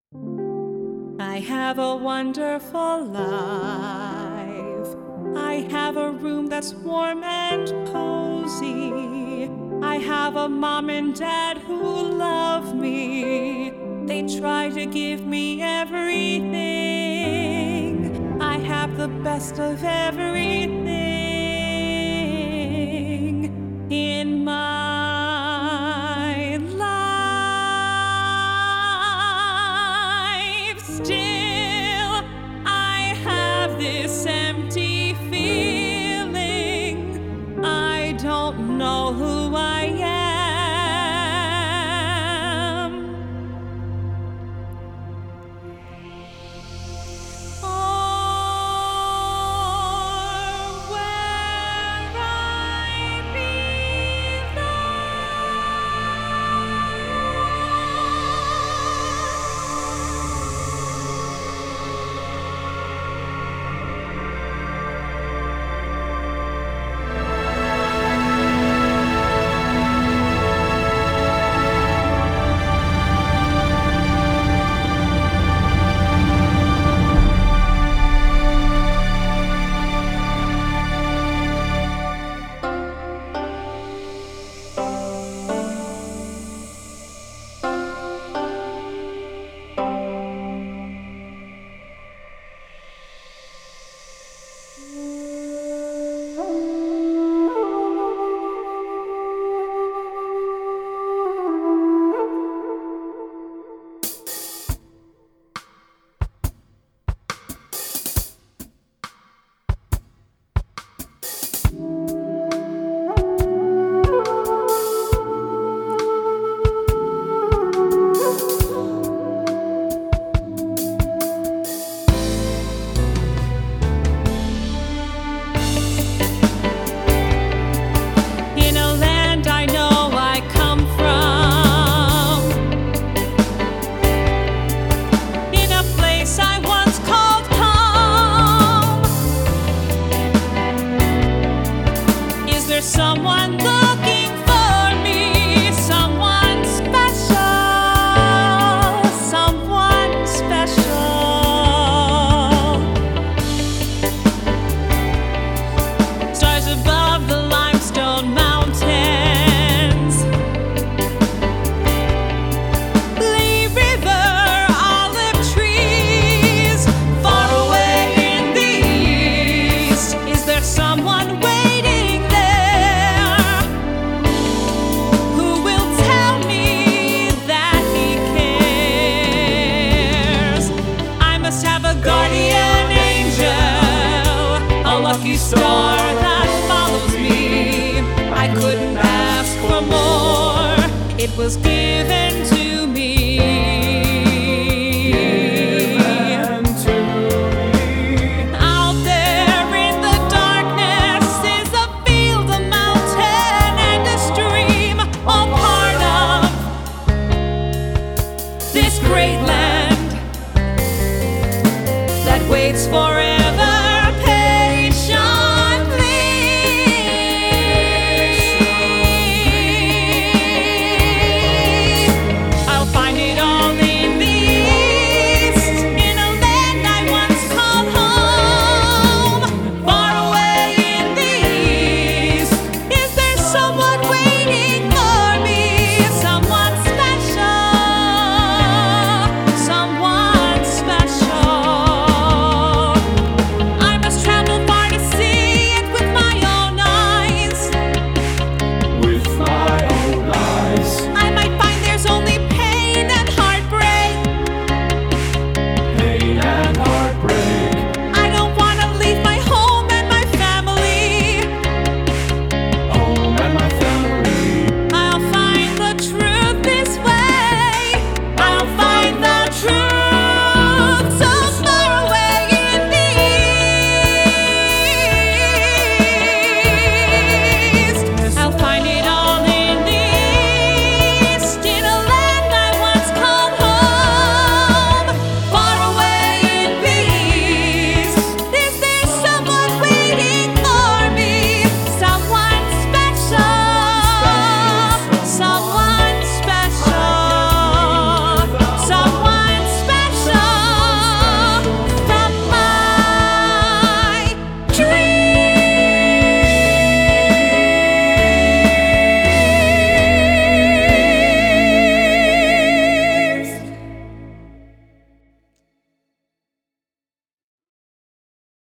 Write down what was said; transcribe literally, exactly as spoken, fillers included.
I have a wonderful life. I have a room that's warm and cozy. I have a mom and dad who love me. They try to give me everything. I have the best of everything in my life. Still, I have this empty feeling. I don't know who I am. Someone looking for me, someone special, someone special. Stars above the limestone mountains, Lee River, olive trees, far away in the east. Is there someone waiting? Guardian angel, a lucky star that follows me. I couldn't ask for more, it was given to me. Given to me. Out there in the darkness is a field, a mountain, and a stream, all part of this great land that waits for it.